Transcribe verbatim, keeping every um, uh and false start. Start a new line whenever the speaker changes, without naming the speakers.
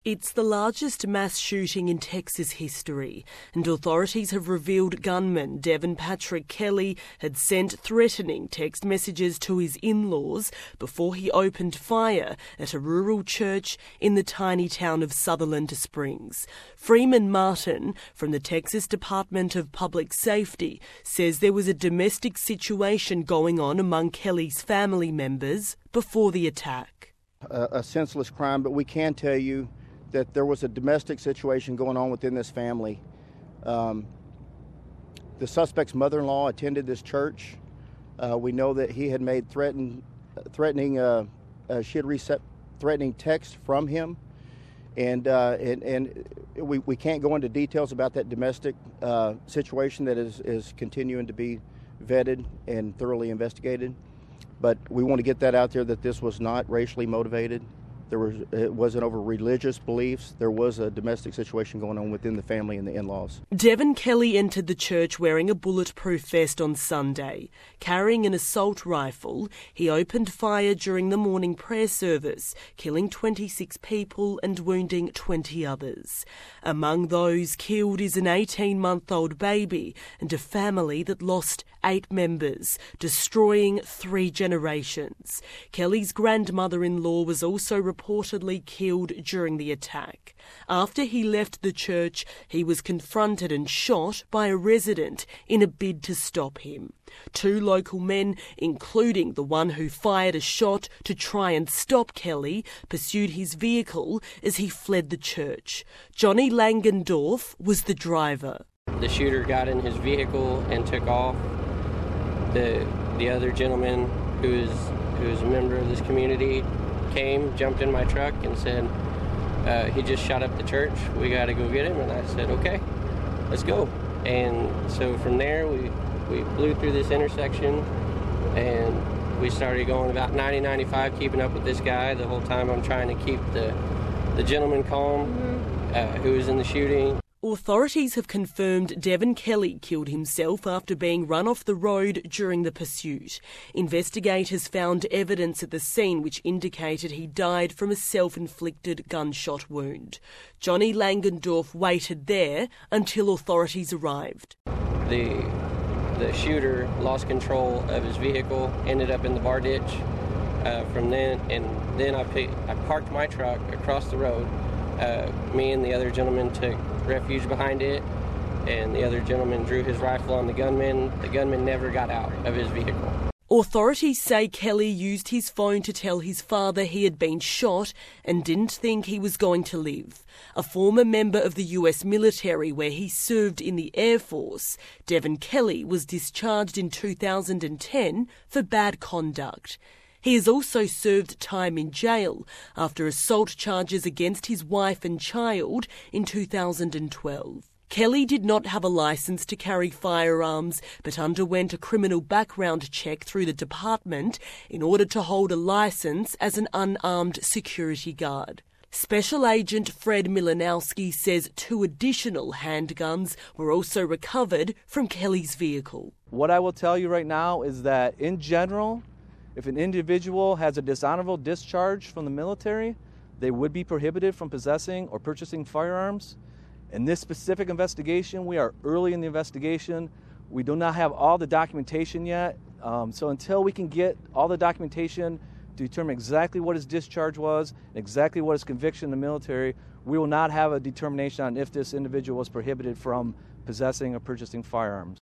It's the largest mass shooting in Texas history, and authorities have revealed gunman Devin Patrick Kelly had sent threatening text messages to his in-laws before he opened fire at a rural church in the tiny town of Sutherland Springs. Freeman Martin from the Texas Department of Public Safety says there was a domestic situation going on among Kelly's family members before the attack.
A, a senseless crime, but we can tell you that there was a domestic situation going on within this family. Um, the suspect's mother-in-law attended this church. Uh, we know that he had made threaten, threatening, uh, uh, she had received threatening text from him, and uh, and, and we, we can't go into details about that domestic uh, situation that is, is continuing to be vetted and thoroughly investigated. But we want to get that out there that this was not racially motivated. There was, it wasn't over religious beliefs. There was a domestic situation going on within the family and the in-laws.
Devin Kelly entered the church wearing a bulletproof vest on Sunday. Carrying an assault rifle, he opened fire during the morning prayer service, killing twenty-six people and wounding twenty others. Among those killed is an eighteen-month-old baby and a family that lost eight members, destroying three generations. Kelly's grandmother-in-law was also reported reportedly killed during the attack. After he left the church, he was confronted and shot by a resident in a bid to stop him. Two local men, including the one who fired a shot to try and stop Kelly, pursued his vehicle as he fled the church. Johnny Langendorf was the driver.
The shooter got in his vehicle and took off. The the other gentleman, who is who is a member of this community, came, jumped in my truck and said, uh, he just shot up the church. We got to go get him. And I said, okay, let's go. And so from there, we, we blew through this intersection and we started going about ninety, ninety-five, keeping up with this guy. The whole time I'm trying to keep the, the gentleman calm, uh, who was in the shooting.
Authorities have confirmed Devin Kelly killed himself after being run off the road during the pursuit. Investigators found evidence at the scene which indicated he died from a self-inflicted gunshot wound. Johnny Langendorf waited there until authorities arrived.
The, the shooter lost control of his vehicle, ended up in the bar ditch. Uh, from then, and then I, picked, I parked my truck across the road. Uh, me and the other gentleman took refuge behind it, and the other gentleman drew his rifle on the gunman. The gunman never got out of his vehicle.
Authorities say Kelly used his phone to tell his father he had been shot and didn't think he was going to live. A former member of the U S military where he served in the Air Force, Devin Kelly was discharged in two thousand ten for bad conduct. He has also served time in jail after assault charges against his wife and child in two thousand twelve. Kelly did not have a licence to carry firearms but underwent a criminal background check through the department in order to hold a licence as an unarmed security guard. Special Agent Fred Milanowski says two additional handguns were also recovered from Kelly's vehicle.
What I will tell you right now is that in general, if an individual has a dishonorable discharge from the military, they would be prohibited from possessing or purchasing firearms. In this specific investigation, we are early in the investigation. We do not have all the documentation yet. Um, so until we can get all the documentation to determine exactly what his discharge was, exactly what his conviction in the military, we will not have a determination on if this individual was prohibited from possessing or purchasing firearms.